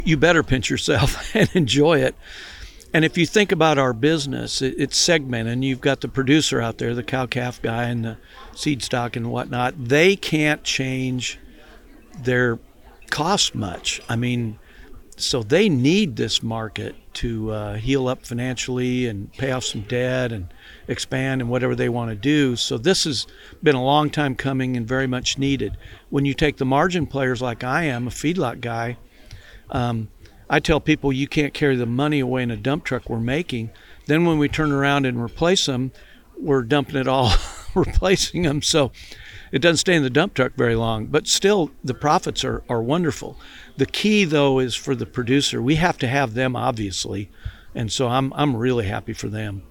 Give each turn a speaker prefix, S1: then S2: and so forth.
S1: You better pinch yourself and enjoy it. And if you think about our business, it's segmented. And you've got the producer out there, the cow-calf guy and the seed stock and whatnot. They can't change their cost much. I mean, so they need this market to heal up financially and pay off some debt and expand and whatever they want to do. So this has been a long time coming and very much needed. When you take the margin players like I am, a feedlot guy, I tell people you can't carry the money away in a dump truck we're making. Then when we turn around and replace them, we're dumping it all, replacing them. So it doesn't stay in the dump truck very long, but still the profits are wonderful. The key, though, is for the producer. We have to have them, obviously, and so I'm really happy for them.